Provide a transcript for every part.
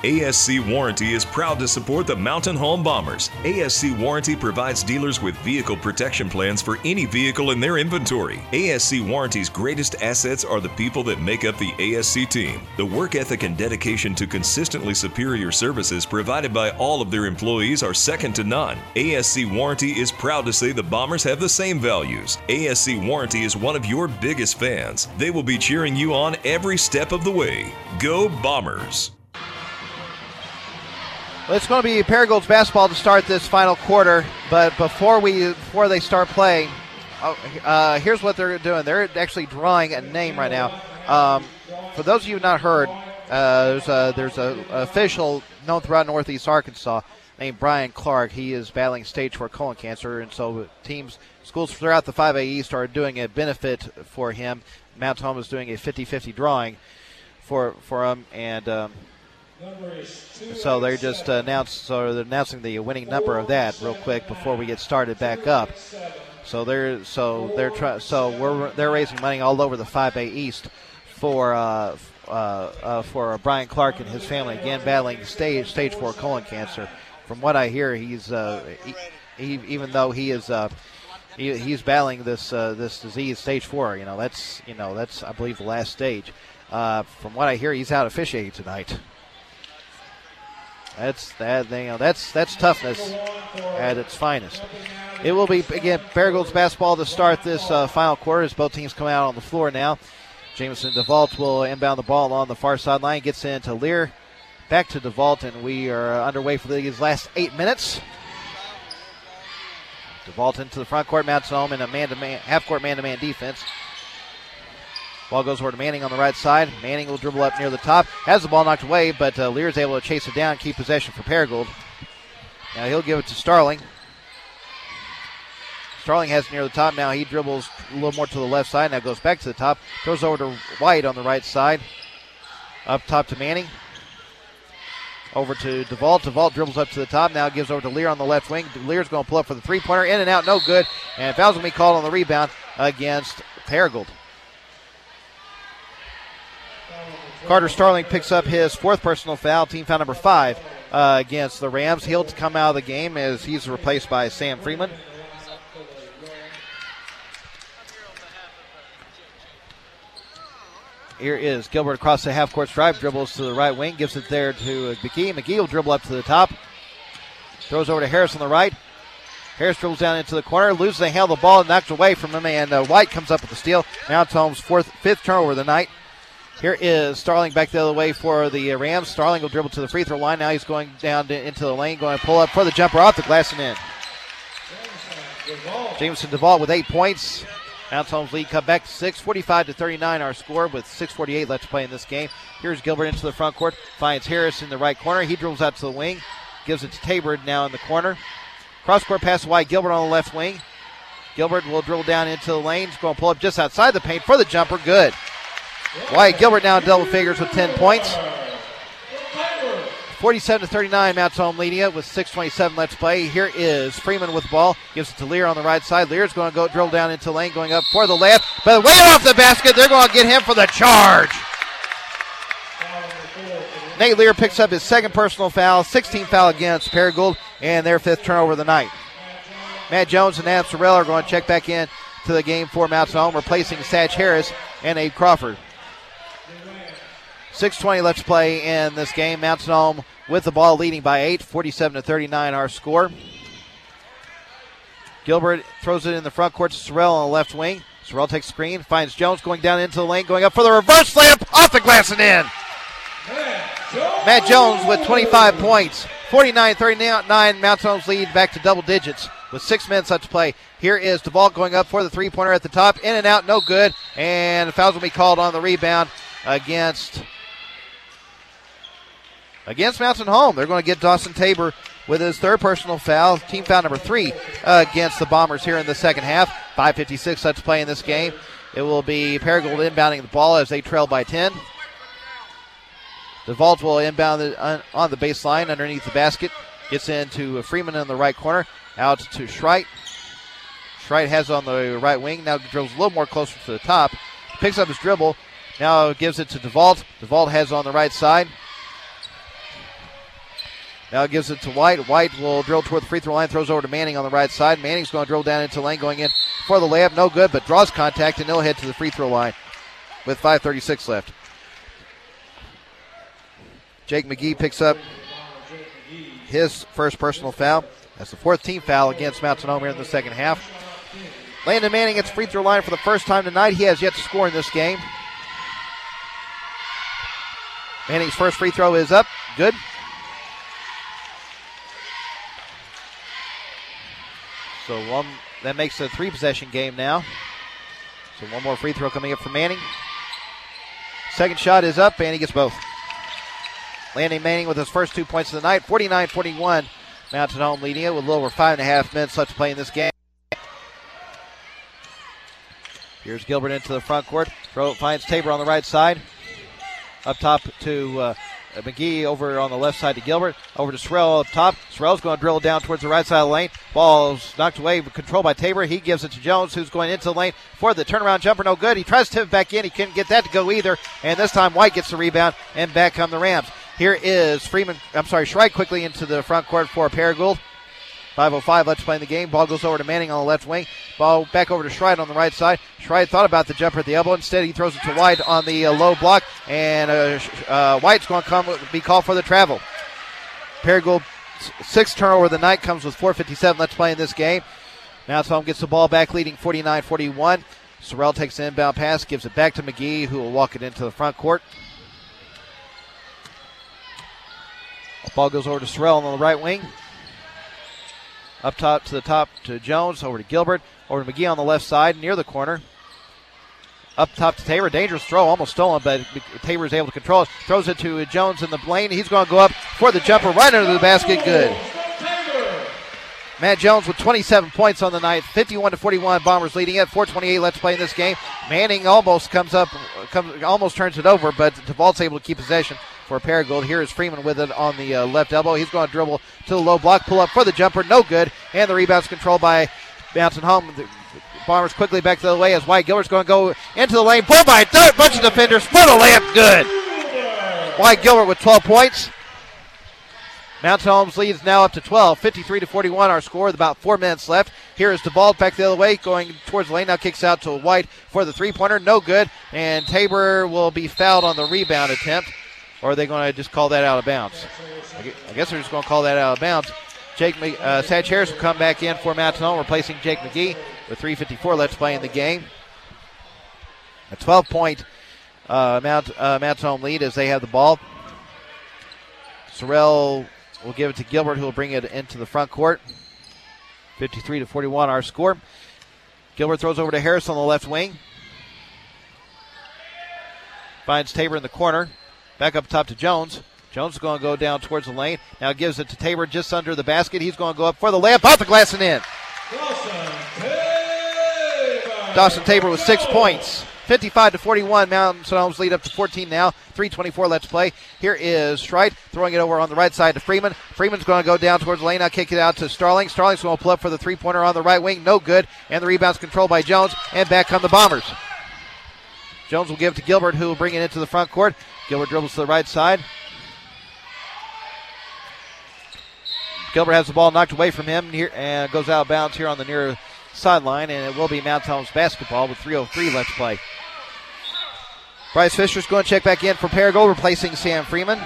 ASC Warranty is proud to support the Mountain Home Bombers. ASC Warranty provides dealers with vehicle protection plans for any vehicle in their inventory. ASC Warranty's greatest assets are the people that make up the ASC team. The work ethic and dedication to consistently superior services provided by all of their employees are second to none. ASC Warranty is proud to say the Bombers have the same values. ASC Warranty is one of your biggest fans. They will be cheering you on every step of the way. Go Bombers! Well, it's going to be Paragold's basketball to start this final quarter, but before they start playing, here's what they're doing. They're actually drawing a name right now. For those of you who have not heard, there's a official known throughout Northeast Arkansas named Brian Clark. He is battling stage 4 colon cancer, and so schools throughout the 5A East are doing a benefit for him. Mount Home is doing a 50-50 drawing for him, and so they're just they're announcing the winning number of that real quick before we get started back up. So they're raising money all over the 5A East for Brian Clark and his family, again battling stage 4 colon cancer. From what I hear, he's even though he is he's battling this disease stage 4. That's I believe the last stage. From what I hear, he's out officiating tonight. That's toughness at its finest. It will be, again, Paragold's basketball to start this final quarter as both teams come out on the floor now. Jameson DeVault will inbound the ball on the far sideline, gets into Lear, back to DeVault, and we are underway for these last 8 minutes. DeVault into the front court, Mounts home in a half-court man-to-man defense. Ball goes over to Manning on the right side. Manning will dribble up near the top. Has the ball knocked away, but Lear is able to chase it down and keep possession for Paragold. Now he'll give it to Starling. Starling has it near the top. Now he dribbles a little more to the left side. Now goes back to the top. Throws over to White on the right side. Up top to Manning. Over to DeVault. DeVault dribbles up to the top. Now gives over to Lear on the left wing. Lear's going to pull up for the three-pointer. In and out, no good. And foul's going to be called on the rebound against Paragold. Carter Starling picks up his fourth personal foul, team foul number 5 against the Rams. He'll come out of the game as he's replaced by Sam Freeman. Here is Gilbert across the half-court stripe, dribbles to the right wing, gives it there to McGee. McGee will dribble up to the top, throws over to Harris on the right. Harris dribbles down into the corner, loses the handle of the ball, and knocks away from him, and White comes up with the steal. Mount Home's fifth turnover of the night. Here is Starling back the other way for the Rams. Starling will dribble to the free throw line. Now he's going down into the lane, going to pull up for the jumper off the glass and in. Jameson DeVault with 8 points. Mount Home's lead cut back to 6, 45-39 our score with 6:48 left to play in this game. Here's Gilbert into the front court, finds Harris in the right corner. He dribbles out to the wing, gives it to Tabor now in the corner. Cross-court pass to White, Gilbert on the left wing. Gilbert will dribble down into the lane. He's going to pull up just outside the paint for the jumper. Good. White Gilbert now in double figures with 10 points. 47-39, Mounts Home leading it with 6:27 left to play. Here is Freeman with the ball. Gives it to Lear on the right side. Lear's going to go drill down into the lane, going up for the layup. But way off the basket, they're going to get him for the charge. Nate Lear picks up his second personal foul, 16th foul against Paragould, and their 5th turnover of the night. Matt Jones and Adam Sorrell are going to check back in to the game for Mounts Home, replacing Satch Harris and Abe Crawford. 6:20 left to play in this game. Mounts Home with the ball leading by 8, 47-39 our score. Gilbert throws it in the front court to Sorrell on the left wing. Sorrell takes the screen, finds Jones going down into the lane, going up for the reverse layup, off the glass and in. Matt Jones with 25 points. 49-39, Mounts Home's lead back to double digits with 6 minutes left to play. Here is DeVault going up for the three-pointer at the top. In and out, no good. And the foul's will be called on the rebound against Mountain Home. They're going to get Dawson Tabor with his third personal foul, team foul number 3 against the Bombers here in the second half. 5:56 left to play in this game. It will be Paragould inbounding the ball as they trail by 10. DeVault will inbound on the baseline underneath the basket. Gets into Freeman in the right corner. Out to Schreit. Schreit has it on the right wing. Now dribbles a little more closer to the top. Picks up his dribble. Now gives it to DeVault. DeVault has it on the right side. Now it gives it to White. White will drill toward the free throw line, throws over to Manning on the right side. Manning's going to drill down into the lane, going in for the layup. No good, but draws contact, and he'll head to the free throw line with 5:36 left. Jake McGee picks up his first personal foul. That's the 4th team foul against Mountain Home here in the second half. Landon Manning at the free throw line for the first time tonight. He has yet to score in this game. Manning's first free throw is up. Good. So that makes it a 3-possession game now. So one more free throw coming up for Manning. Second shot is up, and he gets both. Landon Manning with his first 2 points of the night. 49-41. Mountain Home leading it with a little over 5.5 minutes left to play in this game. Here's Gilbert into the front court. Finds Tabor on the right side. Up top to McGee, over on the left side to Gilbert. Over to Sorrell up top. Sorrell's going to drill down towards the right side of the lane. Ball's knocked away, controlled by Tabor. He gives it to Jones, who's going into the lane for the turnaround jumper. No good. He tries to tip it back in. He couldn't get that to go either. And this time White gets the rebound, and back come the Rams. Here is Shrike quickly into the front court for Paragould. 5:05 left to play in the game. Ball goes over to Manning on the left wing. Ball back over to Schride on the right side. Schride thought about the jumper at the elbow. Instead, he throws it to White on the low block. And White's going to be called for the travel. Paragould, 6th turnover of the night, comes with 4:57 left to play in this game. Mountain Home gets the ball back, leading 49-41. Sorrell takes the inbound pass, gives it back to McGee, who will walk it into the front court. Ball goes over to Sorrell on the right wing. Up top to Jones, over to Gilbert, over to McGee on the left side, near the corner. Up top to Tabor, dangerous throw, almost stolen, but Tabor is able to control it. Throws it to Jones in the lane. He's going to go up for the jumper, right under the basket, good. Matt Jones with 27 points on the night, 51-41, Bombers leading it. 4:28 left to play in this game. Manning almost almost turns it over, but DeVault's able to keep possession for Paragould. Here is Freeman with it on the left elbow. He's going to dribble to the low block, pull up for the jumper, no good, and the rebound's controlled by Mountain Home. The Bombers quickly back the other way as White Gilbert's going to go into the lane, pulled by a bunch of defenders for the layup, good. White Gilbert with 12 points. Mountain Home's lead is now up to 12, 53-41 our score with about 4 minutes left. Here is DeVault back the other way, going towards the lane, now kicks out to White for the three-pointer, no good, and Tabor will be fouled on the rebound attempt. Or are they going to just call that out of bounds? I guess they're just going to call that out of bounds. Satch Harris will come back in for Mountain Home, replacing Jake McGee with 3:54 left to play in the game. A 12-point Mountain Home lead as they have the ball. Sorrell will give it to Gilbert, who will bring it into the front court. 53-41 our score. Gilbert throws over to Harris on the left wing. Finds Tabor in the corner. Back up top to Jones. Jones is going to go down towards the lane. Now gives it to Tabor just under the basket. He's going to go up for the layup. Off the glass and in. Dawson Tabor with 6 points. 55-41. Mountain Home's lead up to 14 now. 3:24 left to play. Here is Strite throwing it over on the right side to Freeman. Freeman's going to go down towards the lane. Now kick it out to Starling. Starling's going to pull up for the three-pointer on the right wing. No good. And the rebound's controlled by Jones. And back come the Bombers. Jones will give it to Gilbert, who will bring it into the front court. Gilbert dribbles to the right side. Gilbert has the ball knocked away from him here and goes out of bounds here on the near sideline, and it will be Mountain Home's basketball with 3:03 left to play. Bryce Fisher's going to check back in for Paragould, replacing Sam Freeman.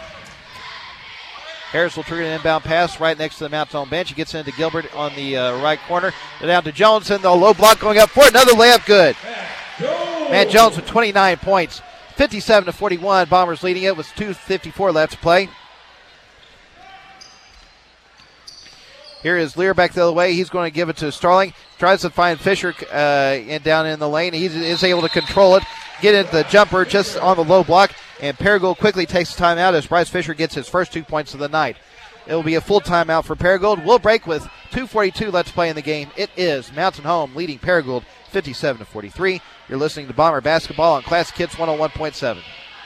Harris will trigger an inbound pass right next to the Mountain Home bench. He gets into Gilbert on the right corner. Down to Jones, and the low block going up for another layup, good. Matt Jones with 29 points. 57-41, Bombers leading it with 2:54 left to play. Here is Lear back the other way. He's going to give it to Starling. Tries to find Fisher down in the lane. He is able to control it, get into the jumper just on the low block, and Paragould quickly takes the timeout as Bryce Fisher gets his first 2 points of the night. It will be a full timeout for Paragould. We'll break with 2:42 left to play in the game. It is Mountain Home leading Paragould 57-43. You're listening to Bomber Basketball on Classic Hits 101.7.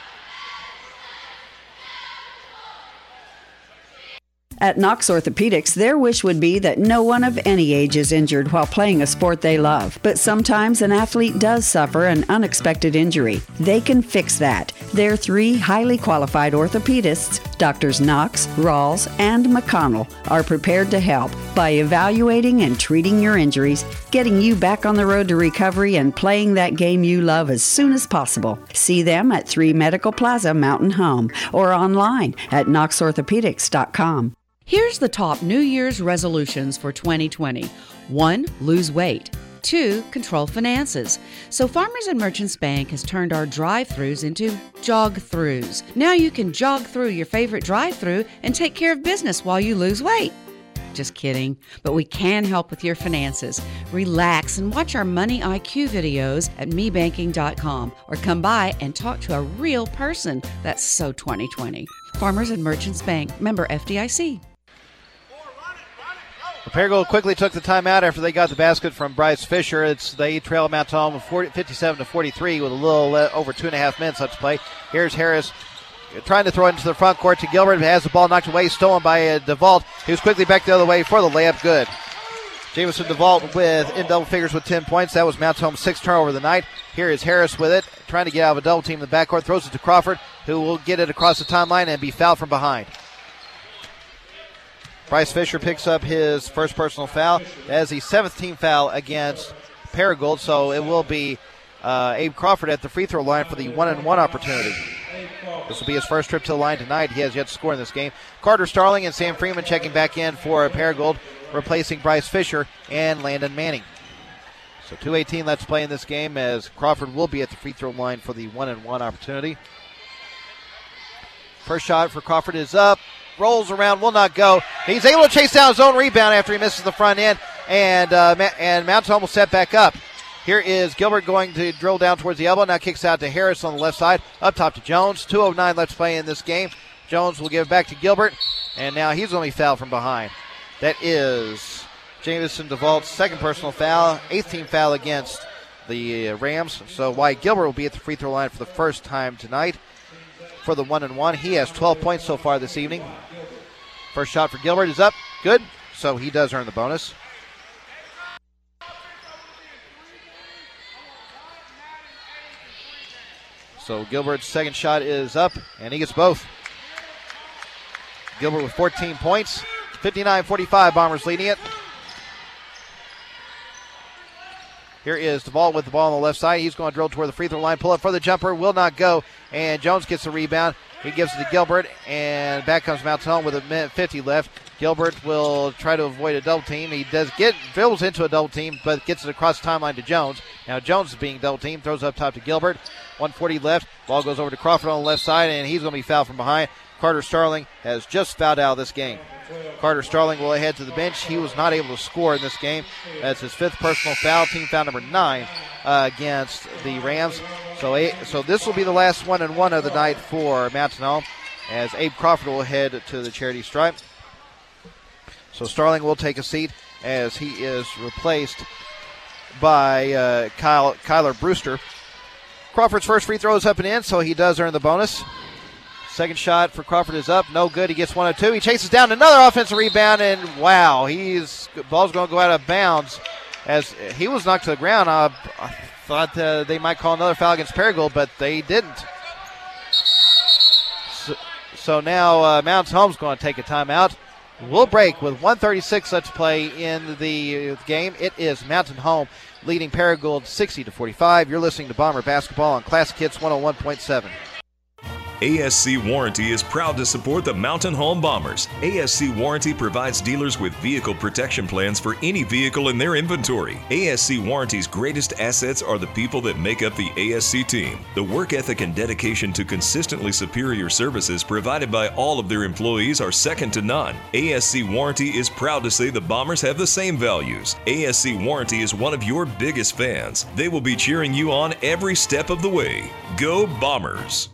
At Knox Orthopedics, their wish would be that no one of any age is injured while playing a sport they love. But sometimes an athlete does suffer an unexpected injury. They can fix that. Their 3 highly qualified orthopedists Doctors Knox, Rawls, and McConnell are prepared to help by evaluating and treating your injuries, getting you back on the road to recovery, and playing that game you love as soon as possible. See them at 3 Medical Plaza, Mountain Home, or online at knoxorthopedics.com. Here's the top New Year's resolutions for 2020. 1. Lose weight. 2. Control finances. So Farmers and Merchants Bank has turned our drive-thrus into jog-thrus. Now you can jog through your favorite drive-thru and take care of business while you lose weight. Just kidding, but we can help with your finances. Relax and watch our Money IQ videos at mebanking.com or come by and talk to a real person. That's so 2020. Farmers and Merchants Bank, member FDIC. Paragould quickly took the timeout after they got the basket from Bryce Fisher. They trail Mountain Home 57-43 with a little over 2.5 minutes left to play. Here's Harris trying to throw it into the front court to Gilbert. Has the ball knocked away, stolen by DeVault, who's quickly back the other way for the layup. Good. Jamison DeVault in double figures with 10 points. That was Mountain Home's 6th turnover of the night. Here is Harris with it, trying to get out of a double team in the backcourt. Throws it to Crawford, who will get it across the timeline and be fouled from behind. Bryce Fisher picks up his first personal foul. That is the 7th team foul against Paragould, so it will be Abe Crawford at the free throw line for the 1-and-1 opportunity. This will be his first trip to the line tonight. He has yet to score in this game. Carter Starling and Sam Freeman checking back in for Paragould, replacing Bryce Fisher and Landon Manning. So 2:18 left to play in this game as Crawford will be at the free throw line for the 1-and-1 opportunity. First shot for Crawford is up. Rolls around, will not go. He's able to chase down his own rebound after he misses the front end, and Mountain Home will set back up. Here is Gilbert going to drill down towards the elbow. Now kicks out to Harris on the left side. Up top to Jones. 2:09 left to play in this game. Jones will give it back to Gilbert, and now he's going to be fouled from behind. That is Jamison DeVault's second personal foul, 8th team foul against the Rams. So Wyatt Gilbert will be at the free throw line for the first time tonight for the 1-and-1. He has 12 points so far this evening. First shot for Gilbert is up. Good. So he does earn the bonus. So Gilbert's second shot is up, and he gets both. Gilbert with 14 points. 59-45, Bombers leading it. Here is DeVault with the ball on the left side. He's going to drill toward the free throw line. Pull up for the jumper. Will not go. And Jones gets the rebound. He gives it to Gilbert. And back comes Mountain Home with 1:50 left. Gilbert will try to avoid a double team. He dribbles into a double team, but gets it across the timeline to Jones. Now Jones is being double teamed. Throws up top to Gilbert. 1:40 left. Ball goes over to Crawford on the left side, and he's going to be fouled from behind. Carter Starling has just fouled out of this game. Carter Starling will head to the bench. He was not able to score in this game. That's his 5th personal foul, team foul number 9 against the Rams. So this will be the last 1-and-1 of the night for Mountain Home, as Abe Crawford will head to the charity stripe. So Starling will take a seat as he is replaced by Kyler Brewster. Crawford's first free throw is up and in, so he does earn the bonus. Second shot for Crawford is up. No good. He gets 1 of 2. He chases down another offensive rebound, and wow, ball's going to go out of bounds as he was knocked to the ground. I thought they might call another foul against Paragould, but they didn't. So now Mountain Home's going to take a timeout. We'll break with 1:36 left to play in the game. It is Mountain Home leading Paragould 60-45. You're listening to Bomber Basketball on Classic Hits 101.7. ASC Warranty is proud to support the Mountain Home Bombers. ASC Warranty provides dealers with vehicle protection plans for any vehicle in their inventory. ASC Warranty's greatest assets are the people that make up the ASC team. The work ethic and dedication to consistently superior services provided by all of their employees are second to none. ASC Warranty is proud to say the Bombers have the same values. ASC Warranty is one of your biggest fans. They will be cheering you on every step of the way. Go Bombers!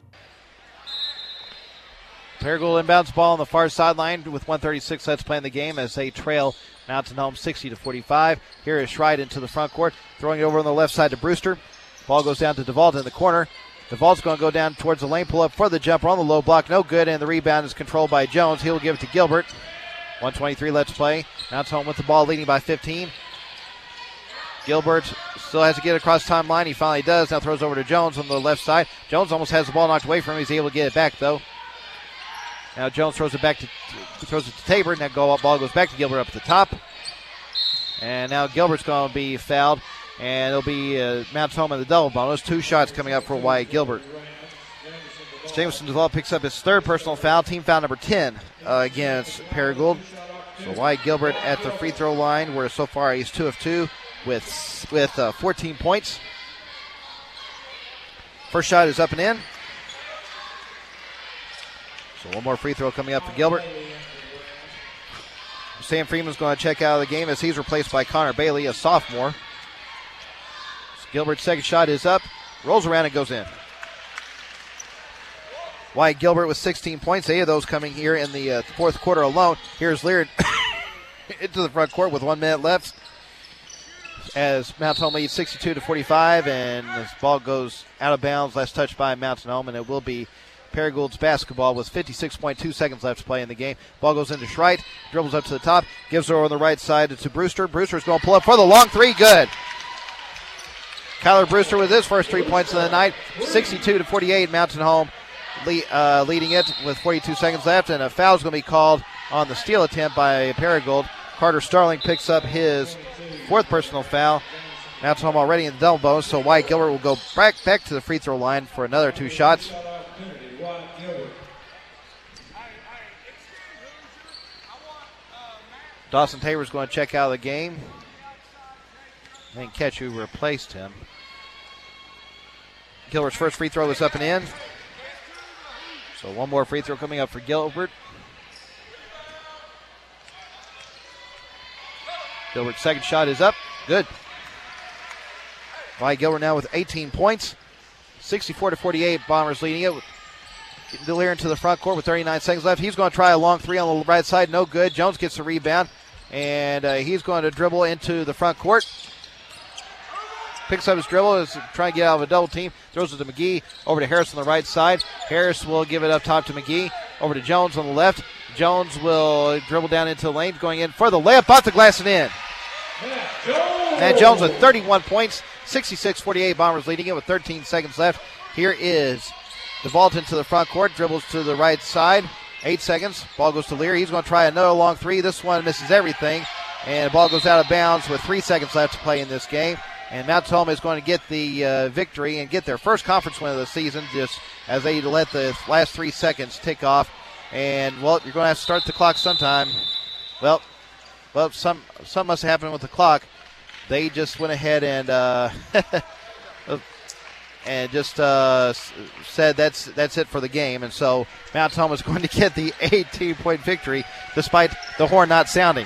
Paragould inbounds ball on the far sideline with 1:36 left to play in the game as they trail Mountain Home 60-45. Here is Schreit into the front court, throwing it over on the left side to Brewster. Ball goes down to DeVault in the corner. DeVault's going to go down towards the lane, pull up for the jumper on the low block. No good, and the rebound is controlled by Jones. He'll give it to Gilbert. 1:23 left to play. Mountain Home with the ball, leading by 15. Gilbert still has to get across the timeline. He finally does. Now throws over to Jones on the left side. Jones almost has the ball knocked away from him. He's able to get it back, though. Now Jones throws it to Tabor. Now ball goes back to Gilbert up at the top. And now Gilbert's going to be fouled. And it'll be Mount Home in the double bonus. 2 shots coming up for Wyatt Gilbert. Jameson DeVault picks up his 3rd personal foul, team foul number 10 against Paragould. So Wyatt Gilbert at the free throw line, where so far he's 2 of 2 with 14 points. First shot is up and in. So one more free throw coming up for Gilbert. Sam Freeman's going to check out of the game as he's replaced by Connor Bailey, a sophomore. So Gilbert's second shot is up, rolls around and goes in. Wyatt Gilbert with 16 points, 8 of those coming here in the fourth quarter alone. Here's Lear into the front court with 1 minute left as Mountain Home leads 62-45, and this ball goes out of bounds, last touched by Mountain Home, and it will be Paragould's basketball with 56.2 seconds left to play in the game. Ball goes into Schreit, dribbles up to the top, gives it over on the right side to Brewster. Brewster's going to pull up for the long 3, good. Kyler Brewster with his first 3 points of the night, 62-48, Mountain Home leading it with 42 seconds left, and a foul is going to be called on the steal attempt by Paragould. Carter Starling picks up his 4th personal foul. Mountain Home already in the double bonus, so Wyatt Gilbert will go back to the free throw line for another 2 shots. Dawson Tabor's going to check out of the game. I didn't catch who replaced him. Gilbert's first free throw is up and in. So one more free throw coming up for Gilbert. Gilbert's second shot is up. Good. Wyatt Gilbert now with 18 points. 64-48, Bombers leading it. Delear into the front court with 39 seconds left. He's going to try a long 3 on the right side. No good. Jones gets the rebound. And he's going to dribble into the front court. Picks up his dribble, is trying to get out of a double team. Throws it to McGee, over to Harris on the right side. Harris will give it up top to McGee. Over to Jones on the left. Jones will dribble down into the lane, going in for the layup, about to glass it in. Matt Jones with 31 points, 66-48. Bombers leading it with 13 seconds left. Here is DeVault into the front court, dribbles to the right side. 8 seconds. Ball goes to Lear. He's going to try another long 3. This one misses everything. And the ball goes out of bounds with 3 seconds left to play in this game. And Mount Home is going to get the victory and get their first conference win of the season, just as they let the last 3 seconds tick off. And, well, you're going to have to start the clock sometime. Well, some must have happened with the clock. They just went ahead and and just said that's it for the game. And so Mount Home is going to get the 18-point victory despite the horn not sounding.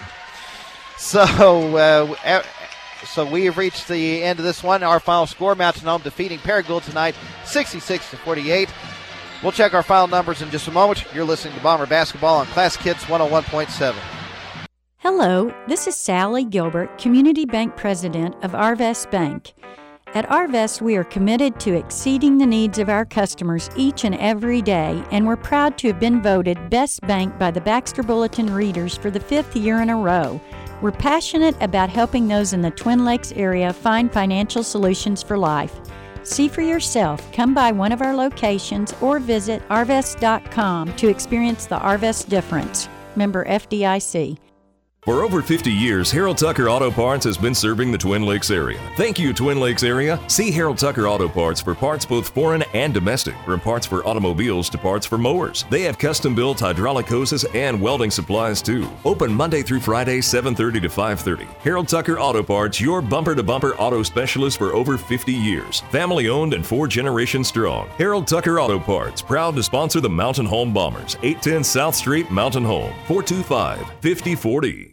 So we have reached the end of this one. Our final score, Mountain Home defeating Paragould tonight, 66-48. We'll check our final numbers in just a moment. You're listening to Bomber Basketball on Class Kids 101.7. Hello, this is Sally Gilbert, Community Bank President of Arvest Bank. At Arvest, we are committed to exceeding the needs of our customers each and every day, and we're proud to have been voted Best Bank by the Baxter Bulletin readers for the 5th year in a row. We're passionate about helping those in the Twin Lakes area find financial solutions for life. See for yourself. Come by one of our locations or visit arvest.com to experience the Arvest difference. Member FDIC. For over 50 years, Harold Tucker Auto Parts has been serving the Twin Lakes area. Thank you, Twin Lakes area. See Harold Tucker Auto Parts for parts both foreign and domestic, from parts for automobiles to parts for mowers. They have custom-built hydraulic hoses and welding supplies, too. Open Monday through Friday, 7:30 to 5:30. Harold Tucker Auto Parts, your bumper-to-bumper auto specialist for over 50 years. Family-owned and 4 generations strong. Harold Tucker Auto Parts, proud to sponsor the Mountain Home Bombers. 810 South Street, Mountain Home. 425-5040.